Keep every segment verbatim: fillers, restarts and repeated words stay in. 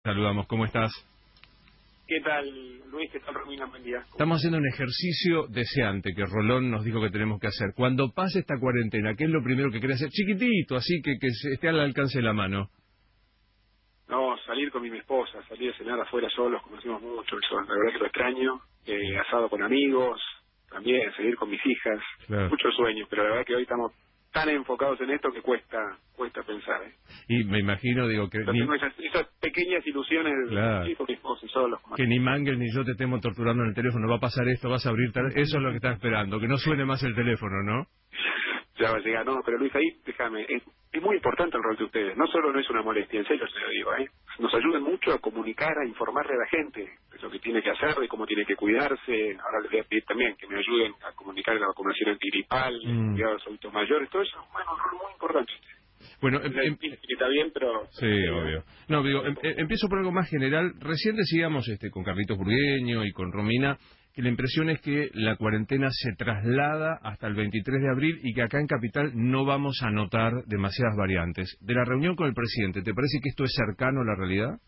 Saludamos, ¿cómo estás? ¿Qué tal, Luis? ¿Qué tal, Romina? Buen día. Estamos haciendo un ejercicio deseante que Rolón nos dijo que tenemos que hacer. Cuando pase esta cuarentena, ¿qué es lo primero que querés hacer? Chiquitito, así que, que se- esté al alcance de la mano. No, salir con mi esposa, salir a cenar afuera solos, conocimos mucho eso, la verdad que lo extraño. Eh, asado con amigos, también salir con mis hijas, Claro. muchos sueños, pero la verdad que hoy estamos tan enfocados en esto que cuesta cuesta pensar. ¿eh? Y me imagino, digo, que Pero ni, tengo esas, esas pequeñas ilusiones de Claro. salir con mi esposa y solos. como- que ni Mangel ni yo te estemos torturando en el teléfono. Va a pasar esto, vas a abrir... tal- Eso es lo que estás esperando, que no suene más el teléfono, ¿no? Ya va a llegar, no, pero Luis, ahí, déjame, es, es muy importante el rol de ustedes, no solo no es una molestia, en serio se lo digo, ¿eh? Nos ayudan mucho a comunicar, a informarle a la gente de lo que tiene que hacer, de cómo tiene que cuidarse. Ahora les voy a pedir también que me ayuden a comunicar la vacunación antigripal, Mm. cuidar a los adultos mayores, todo eso, bueno, un rol muy importante. Bueno, em- La em- que está bien, pero... sí, obvio. No, digo, em- em- empiezo por algo más general. Recién decíamos este, con Carlitos Burgueño y con Romina que la impresión es que la cuarentena se traslada hasta el veintitrés de abril y que acá en Capital no vamos a notar demasiadas variantes. De la reunión con el presidente, ¿te parece que esto es cercano a la realidad?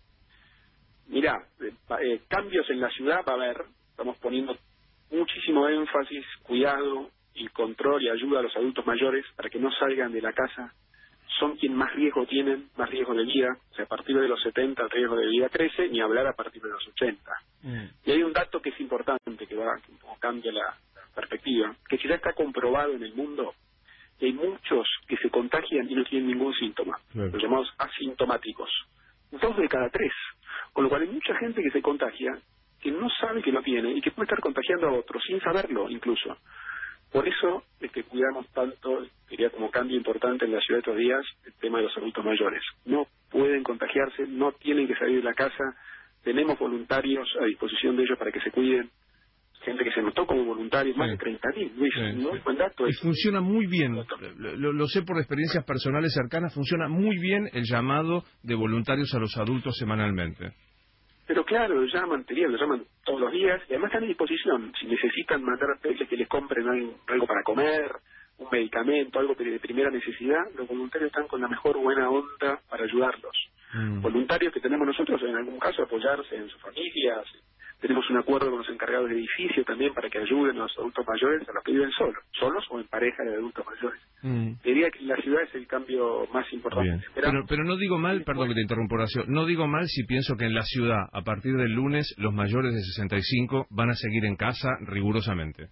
Mirá, eh, pa- eh, cambios en la ciudad va a haber, estamos poniendo muchísimo énfasis, cuidado y control y ayuda a los adultos mayores para que no salgan de la casa. Son quien más riesgo tienen, más riesgo de vida. O sea, a partir de los setenta el riesgo de vida crece, ni hablar a partir de los ochenta. Mm. Y hay un dato que es importante, que va que un poco cambia la, la perspectiva, que si ya está comprobado en el mundo, que hay muchos que se contagian y no tienen ningún síntoma, Claro. los llamados asintomáticos. Dos de cada tres. Con lo cual hay mucha gente que se contagia, que no sabe que lo tiene y que puede estar contagiando a otros sin saberlo incluso. Por eso es que cuidamos tanto, diría como cambio importante en la ciudad estos días, el tema de los adultos mayores. No pueden contagiarse, no tienen que salir de la casa, tenemos voluntarios a disposición de ellos para que se cuiden, gente que se notó como voluntarios, más Sí. de treinta mil, Luis, Sí, no sí. es buen dato Y eso. funciona muy bien, lo, lo sé por experiencias personales cercanas, funciona muy bien el llamado de voluntarios a los adultos semanalmente. Pero claro, lo llaman, te digo, lo llaman todos los días y además están a disposición. Si necesitan mandar a pedirles que les compren algo, algo para comer, un medicamento, algo de primera necesidad, los voluntarios están con la mejor buena onda para ayudarlos. Mm. Voluntarios que tenemos nosotros, en algún caso, apoyarse en sus familias. Tenemos un acuerdo con los encargados de edificio también para que ayuden a los adultos mayores, a los que viven solos, solos o en pareja de adultos mayores. Mm. Diría que la ciudad es el cambio más importante. Bien. Pero- Pero, pero no digo mal, perdón que te interrumpo, Horacio, no digo mal si pienso que en la ciudad, a partir del lunes, los mayores de sesenta y cinco van a seguir en casa rigurosamente.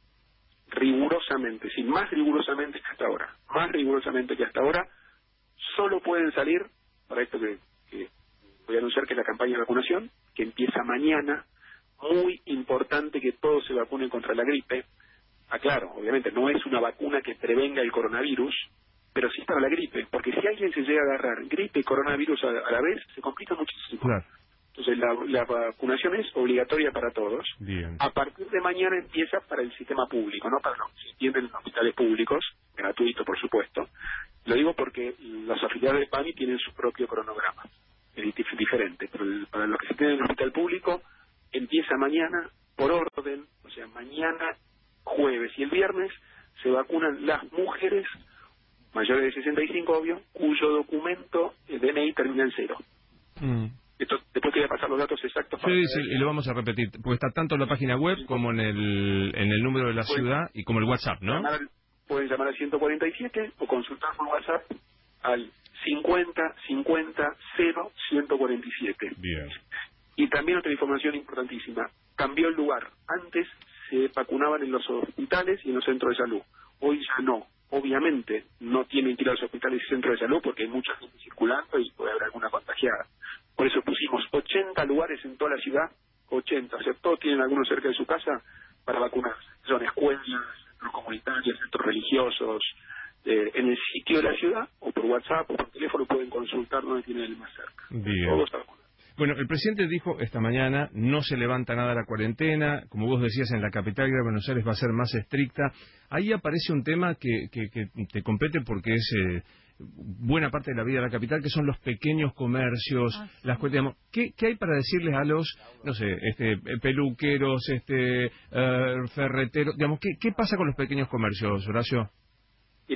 rigurosamente, sí, más rigurosamente que hasta ahora, más rigurosamente que hasta ahora, solo pueden salir, para esto que, que voy a anunciar que es la campaña de vacunación, que empieza mañana, muy importante que todos se vacunen contra la gripe. Aclaro, obviamente no es una vacuna que prevenga el coronavirus, pero sí para la gripe, porque si alguien se llega a agarrar gripe y coronavirus a, a la vez, se complica muchísimo. Claro. Entonces la, la vacunación es obligatoria para todos. Bien. A partir de mañana empieza para el sistema público, no para los que se atienden en hospitales públicos, gratuito por supuesto. Lo digo porque los afiliados de PAMI tienen su propio cronograma, es dif- diferente, pero el- para los que se atienden en el hospital público empieza mañana por orden, o sea, mañana jueves y el viernes se vacunan las mujeres mayores de sesenta y cinco, obvio, cuyo documento eh, D N I termina en cero. Mm. Esto, después te voy a pasar los datos exactos. para Sí, que sí, veas. y lo vamos a repetir, porque está tanto en la página web como en el, en el número de la Pueden ciudad y como el WhatsApp, ¿no? llamar al- pueden llamar al ciento cuarenta y siete o consultar por WhatsApp al cincuenta cincuenta cero ciento cuarenta y siete. Bien. Y también otra información importantísima, cambió el lugar. Antes se vacunaban en los hospitales y en los centros de salud. Hoy ya no. Obviamente no tienen que ir a los hospitales y centros de salud porque hay mucha gente circulando y puede haber alguna contagiada. Por eso pusimos ochenta lugares en toda la ciudad, ochenta, o sea, todos tienen algunos cerca de su casa para vacunarse. Son escuelas, centros comunitarios, centros religiosos. Eh, en el sitio de la ciudad, o por WhatsApp, o por teléfono, pueden consultar dónde tienen el más cerca. Bien. Todos a vacunar. Bueno, el presidente dijo esta mañana, no se levanta nada la cuarentena, como vos decías, en la capital de Buenos Aires va a ser más estricta. Ahí aparece un tema que, que, que te compete porque es eh, buena parte de la vida de la capital, que son los pequeños comercios, Ah, sí. las cuestiones. ¿Qué, ¿Qué hay para decirles a los, no sé, este, eh, peluqueros, este, eh, ferreteros? Digamos, ¿qué, ¿Qué pasa con los pequeños comercios, Horacio? Mirá,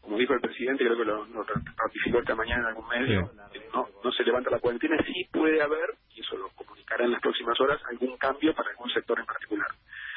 como dijo el presidente, creo que lo, lo ratificó esta mañana en algún medio, Sí. no, no se levanta la cuarentena, sí puede haber, y eso lo comunicará en las próximas horas, algún cambio para algún sector en particular.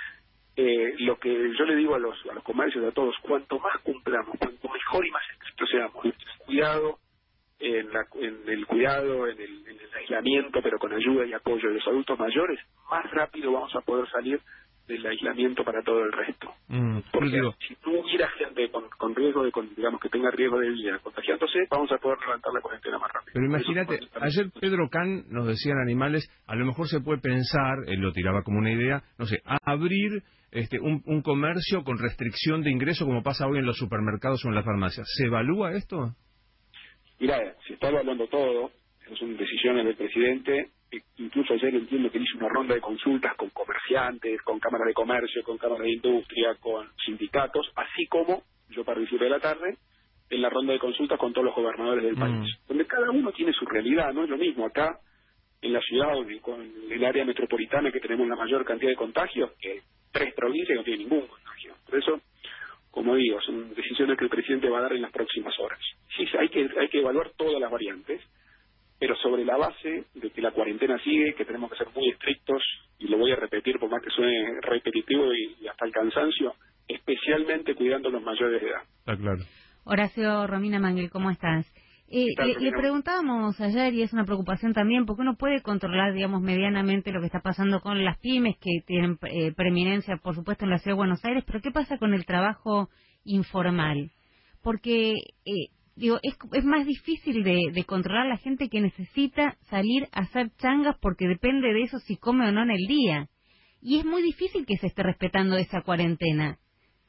Eh, lo que yo le digo a los, a los comercios, a todos, cuanto más cumplamos, cuanto mejor y más estrictos seamos, en el cuidado, en, la, en el cuidado, en el, en el aislamiento, pero con ayuda y apoyo de los adultos mayores, más rápido vamos a poder salir del aislamiento para todo el resto. Mm, Porque digo, si tú miras gente con, con riesgo de, con, digamos, que tenga riesgo de vida contagiándose, vamos a poder levantar la cuarentena más rápido. pero imagínate, ayer Pedro Can nos decían animales, a lo mejor se puede pensar, él lo tiraba como una idea, no sé, a abrir este, un, un comercio con restricción de ingreso como pasa hoy en los supermercados o en las farmacias. ¿Se evalúa esto? Mira, se está evaluando todo, son decisiones del presidente, incluso ayer entiendo que él hizo una ronda de consultas con comerciantes, con cámaras de comercio, con cámaras de industria, con sindicatos, así como yo participé de la tarde en la ronda de consultas con todos los gobernadores del Mm. país, donde cada uno tiene su realidad, no es lo mismo acá en la ciudad o en- con el área metropolitana que tenemos la mayor cantidad de contagios que tres provincias que no tienen ningún contagio. Por eso, como digo, son decisiones que el presidente va a dar en las próximas horas. Sí, hay que hay que evaluar todas las variantes, pero sobre la base de que la cuarentena sigue, que tenemos que ser muy estrictos, y lo voy a repetir por más que suene repetitivo y, y hasta el cansancio, especialmente cuidando a los mayores de edad. Está claro. Horacio Romina Manguel, ¿cómo estás? Eh, tal, le, le Romina? preguntábamos ayer, y es una preocupación también, porque uno puede controlar, digamos, medianamente lo que está pasando con las pymes, que tienen eh, preeminencia, por supuesto, en la Ciudad de Buenos Aires, pero ¿qué pasa con el trabajo informal? Porque, eh, digo, es, es más difícil de, de controlar a la gente que necesita salir a hacer changas porque depende de eso si come o no en el día. Y es muy difícil que se esté respetando esa cuarentena.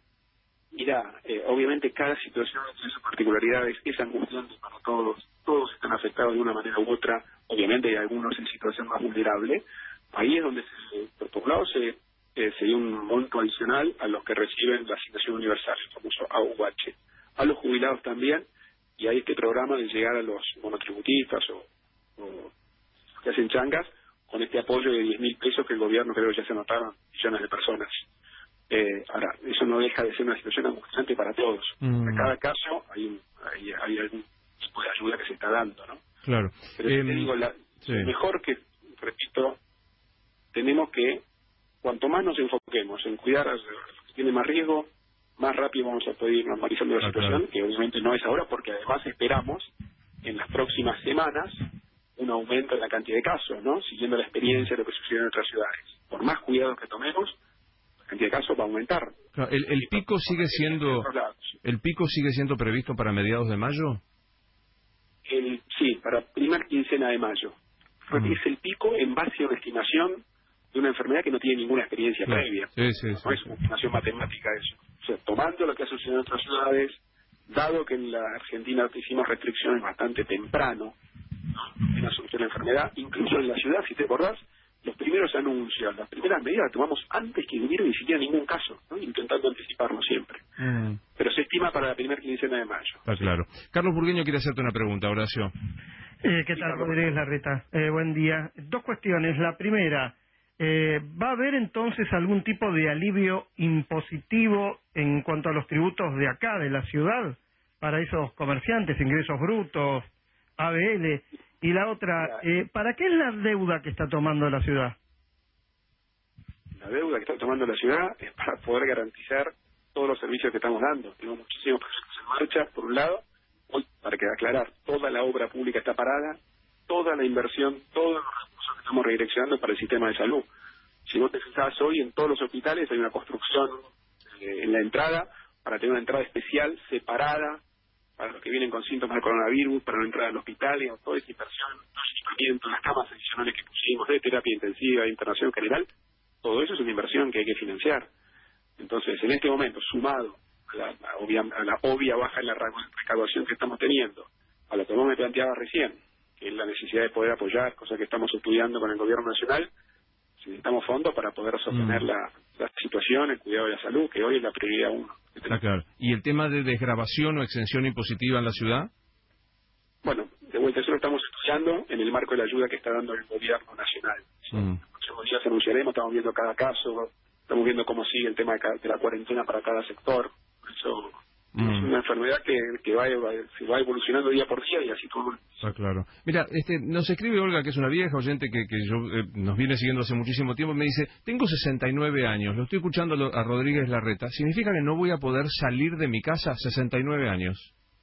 Mira, eh, obviamente cada situación tiene sus particularidades, es angustiante para todos, todos están afectados de una manera u otra, obviamente hay algunos en situación más vulnerable. Ahí es donde, se, por un lado, se, eh, se dio un monto adicional a los que reciben la asignación universal, el famoso A U H, a los jubilados también, y hay este programa de llegar a los monotributistas o, o que hacen changas con este apoyo de diez mil pesos que el gobierno creo que ya se anotaron millones de personas. Eh, ahora, eso no deja de ser una situación angustiante para todos. Mm. En cada caso hay, un, hay, hay algún tipo de ayuda que se está dando, ¿no? Claro. Pero Eh, te digo, la, sí. mejor que, repito, tenemos que, cuanto más nos enfoquemos en cuidar a los que tienen más riesgo, más rápido vamos a poder ir normalizando la Ah, situación, claro. que obviamente no es ahora, porque además esperamos en las próximas semanas un aumento en la cantidad de casos, ¿no? Siguiendo la experiencia de lo que sucede en otras ciudades. Por más cuidados que tomemos, la cantidad de casos va a aumentar. Claro, el, el pico sigue siendo el pico sigue siendo previsto para mediados de mayo. El, sí, para primera quincena de mayo. Mm. Es el pico en base a una estimación de una enfermedad que no tiene ninguna experiencia Claro. previa. Sí, sí, No sí, es sí. una estimación matemática eso. O sea, tomando lo que ha sucedido en otras ciudades, dado que en la Argentina hicimos restricciones bastante temprano, ¿no? En la solución de la enfermedad, incluso en la ciudad, si te acordás, los primeros anuncios, las primeras medidas las tomamos antes que hubiera ni siquiera ningún caso, ¿no? Intentando anticiparnos siempre. Mm. Pero se estima para la primera quincena de mayo. Está claro. Carlos Burgueño quiere hacerte una pregunta, Horacio. Eh, ¿Qué tal, Rodríguez Larreta? Eh, buen día. Dos cuestiones. La primera, eh, ¿va a haber entonces algún tipo de alivio impositivo en cuanto a los tributos de acá, de la ciudad, para esos comerciantes, ingresos brutos, A B L? Y la otra, eh, ¿para qué es la deuda que está tomando la ciudad? La deuda que está tomando la ciudad es para poder garantizar todos los servicios que estamos dando. Tenemos muchísimos proyectos en marcha, por un lado. Hoy, para que aclarar, toda la obra pública está parada, toda la inversión, todos los recursos que estamos redireccionando para el sistema de salud. Si vos te fijás hoy, en todos los hospitales hay una construcción eh, en la entrada para tener una entrada especial, separada, para los que vienen con síntomas de coronavirus, para la entrada al hospital, y toda esa inversión, todo ese equipamiento, las camas adicionales que pusimos de terapia intensiva, de internación general, todo eso es una inversión que hay que financiar. Entonces, en este momento, sumado a la, a obvia, a la obvia baja en la recaudación que estamos teniendo, a lo que vos me planteabas recién, que es la necesidad de poder apoyar, cosa que estamos estudiando con el gobierno nacional, necesitamos fondos para poder sostener Mm. la, la situación, el cuidado de la salud, que hoy es la prioridad uno. Está claro. ¿Y el tema de desgravación o exención impositiva en la ciudad? Bueno, de vuelta, eso lo estamos estudiando en el marco de la ayuda que está dando el gobierno nacional. ¿Sí? Mm. En los próximos días anunciaremos, estamos viendo cada caso, estamos viendo cómo sigue el tema de, ca- de la cuarentena para cada sector. Por eso Mm. Es una enfermedad que, que va, va, se va evolucionando día por día y así todo. Está claro. Mira, este, nos escribe Olga, que es una vieja oyente que, que yo, eh, nos viene siguiendo hace muchísimo tiempo, me dice, tengo sesenta y nueve años, lo estoy escuchando a Rodríguez Larreta, ¿significa que no voy a poder salir de mi casa? sesenta y nueve años.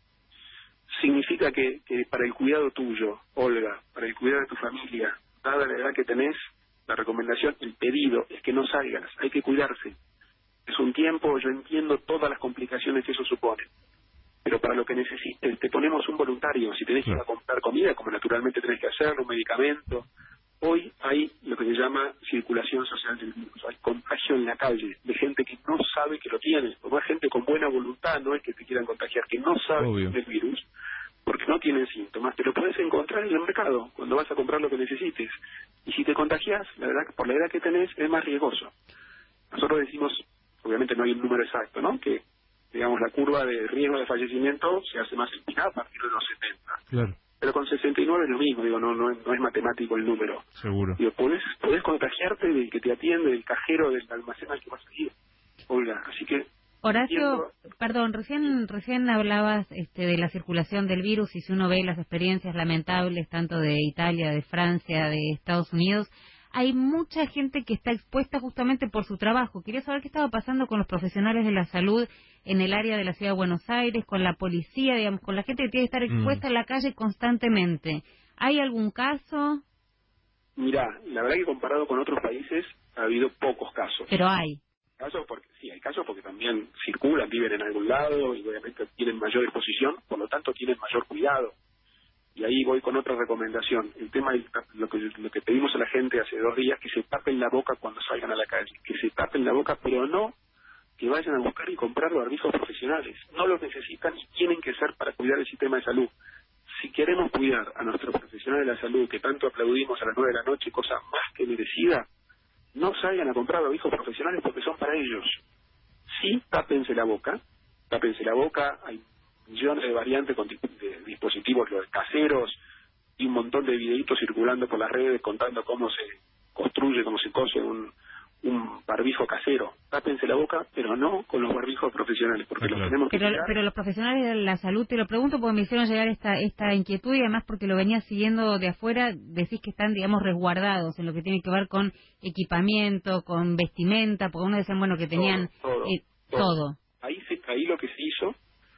Significa que, que para el cuidado tuyo, Olga, para el cuidado de tu familia, dada la edad que tenés, la recomendación, el pedido es que no salgas, hay que cuidarse. Es un tiempo, yo entiendo todas las complicaciones que eso supone, pero para lo que necesites, te ponemos un voluntario. Si tenés que ir a comprar comida, como naturalmente tenés que hacerlo, un medicamento. Hoy hay lo que se llama circulación social del virus, hay contagio en la calle de gente que no sabe que lo tiene, o más gente con buena voluntad, no es que te quieran contagiar, que no sabe que tiene el virus, porque no tienen síntomas. Te lo puedes encontrar en el mercado cuando vas a comprar lo que necesites. Y si te contagias, la verdad, por la edad que tenés, es más riesgoso. Nosotros decimos, obviamente no hay un número exacto, ¿no? Que, digamos, la curva de riesgo de fallecimiento se hace más empinada a partir de los setenta. Claro. Pero con sesenta y nueve es lo mismo, digo, no no, no es matemático el número. Seguro. Digo, podés, podés contagiarte del que te atiende, del cajero, del almacén al que vas a ir, Olga. Así que... Horacio, entiendo... perdón, recién recién hablabas este, de la circulación del virus y si uno ve las experiencias lamentables tanto de Italia, de Francia, de Estados Unidos, hay mucha gente que está expuesta justamente por su trabajo. Quería saber qué estaba pasando con los profesionales de la salud en el área de la Ciudad de Buenos Aires, con la policía, digamos, con la gente que tiene que estar expuesta mm. en la calle constantemente. ¿Hay algún caso? Mirá, la verdad que comparado con otros países ha habido pocos casos. Pero hay. Casos porque sí, hay casos porque también circulan, viven en algún lado y obviamente tienen mayor exposición, por lo tanto tienen mayor cuidado. Y ahí voy con otra recomendación. El tema, lo que, lo que pedimos a la gente hace dos días, que se tapen la boca cuando salgan a la calle. Que se tapen la boca, pero no que vayan a buscar y comprar barbijos profesionales. No los necesitan y tienen que ser para cuidar el sistema de salud. Si queremos cuidar a nuestros profesionales de la salud, que tanto aplaudimos a las nueve de la noche, cosa más que merecida, no salgan a comprar barbijos profesionales porque son para ellos. Sí, tápense la boca, tápense la boca, hay millones de variantes con de dispositivos los caseros y un montón de videitos circulando por las redes contando cómo se construye, cómo se cose un, un barbijo casero. Tápense la boca, pero no con los barbijos profesionales, porque los tenemos que pero, cuidar. pero los profesionales de la salud, te lo pregunto porque me hicieron llegar esta esta inquietud y además porque lo venía siguiendo de afuera, decís que están, digamos, resguardados en lo que tiene que ver con equipamiento, con vestimenta, porque uno decían, bueno, que tenían todo, todo, eh, todo. todo. Ahí, se, ahí lo que se hizo,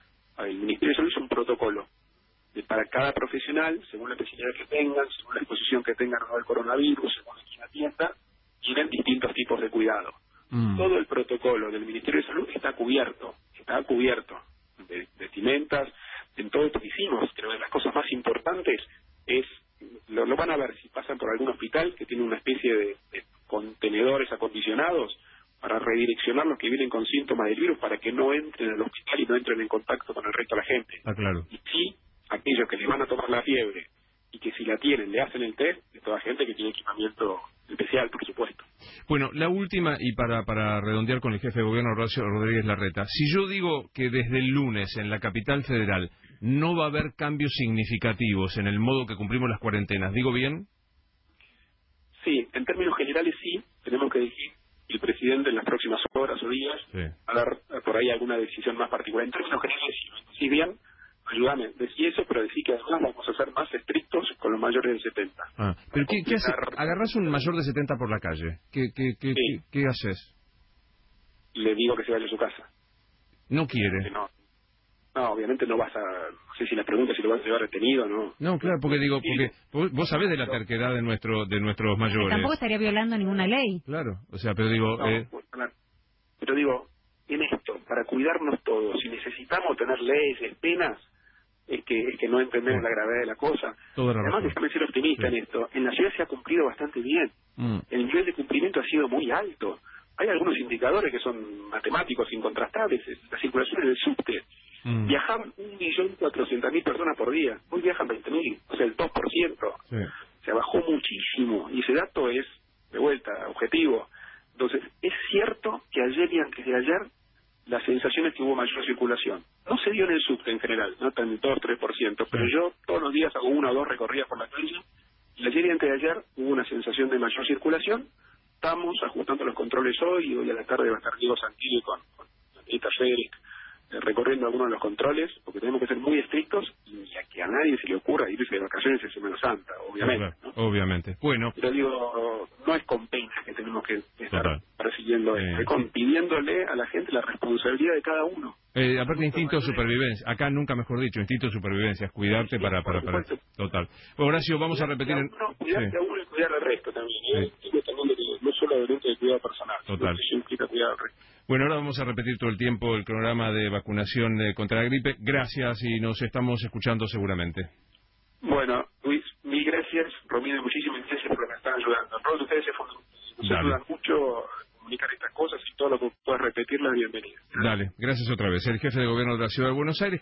el Ministerio de Salud hizo un protocolo de, para cada profesional, según la especialidad que tengan, según la exposición que tengan al coronavirus, según la tienda, tienen distintos tipos de cuidado. Mm. Todo el protocolo del Ministerio de Salud está cubierto, está cubierto de vestimentas, en todo lo que hicimos. Creo que las cosas más importantes es, lo, lo van a ver si pasan por algún hospital que tiene una especie de, de contenedores acondicionados para redireccionar los que vienen con síntomas del virus para que no entren al hospital y no entren en contacto con el resto de la gente. Ah, claro. Y sí, aquellos que les van a tomar la fiebre y que si la tienen le hacen el test, de toda gente que tiene equipamiento especial, por supuesto. Bueno, la última, y para, para redondear con el jefe de gobierno, Horacio Rodríguez Larreta, si yo digo que desde el lunes en la capital federal no va a haber cambios significativos en el modo que cumplimos las cuarentenas, ¿digo bien? Sí, en términos generales sí, tenemos que decir el presidente en las próximas horas o días sí. a dar por ahí alguna decisión más particular. En términos generales, si bien, ayúdame, decí eso, pero decí que además vamos a ser más estrictos con los mayores de setenta. Ah, ¿pero qué, qué haces? ¿Agarrás un mayor de setenta por la calle? ¿Qué, qué, qué, sí. qué, qué haces? Le digo que se vaya a su casa. ¿No quiere? No, no, obviamente no vas a... No sé si la pregunta si lo vas a llevar retenido o no. No, claro, porque digo, porque vos, vos sabés de la terquedad de nuestro de nuestros mayores. Tampoco estaría violando ninguna ley. Claro, o sea, pero digo... No, eh... claro. Pero digo, en esto, para cuidarnos todos, si necesitamos tener leyes, penas, es que es que no entendemos sí. la gravedad de la cosa. Además, déjame ser optimista sí. en esto. En la ciudad se ha cumplido bastante bien. Mm. El nivel de cumplimiento ha sido muy alto. Hay algunos indicadores que son matemáticos, incontrastables. La circulación en el subte. Mm. Viajaban un millón cuatrocientas mil personas por día. Hoy viajan veinte mil, o sea, el dos por ciento. Sí. Se bajó muchísimo. Y ese dato es, de vuelta, objetivo. Entonces, es cierto que ayer y antes de ayer la sensación es que hubo mayor circulación. No se dio en el subte en general, no tan de dos tres por ciento, pero yo todos los días hago una o dos recorridas por la calle y ayer y antes de ayer hubo una sensación de mayor circulación. Estamos ajustando los controles hoy y hoy a la tarde va a estar Diego Santilli con, con Anita Federic eh, recorriendo algunos de los controles, porque tenemos que ser muy estrictos y a que a nadie se le ocurra irse de vacaciones en Semana Santa, obviamente. Claro, ¿no? Obviamente. Bueno. Pero digo, no es con pena que tenemos que estar Total. persiguiendo esto, Eh, es con pidiéndole a la gente la responsabilidad de cada uno. Eh, aparte, instinto de supervivencia. Acá nunca mejor dicho, instinto de supervivencia. Es cuidarte Sí, para, para, para. Total. Bueno, Horacio, vamos a repetir. En... Uno, cuidarte sí. a uno y cuidar al resto también. ¿eh? Sí. Digo también de que no solo adherente de cuidado personal, Total. sino que eso implica cuidar al resto. Bueno, ahora vamos a repetir todo el tiempo el programa de vacunación eh, contra la gripe. Gracias y nos estamos escuchando seguramente. Bueno, Luis, mil gracias. Romina, muchísimas gracias por lo que me están ayudando. Todos ustedes se fueron, nos Dale. ayudan mucho a comunicar estas cosas y todo lo que puedas repetir, la bienvenida. Dale, gracias otra vez. El jefe de gobierno de la Ciudad de Buenos Aires.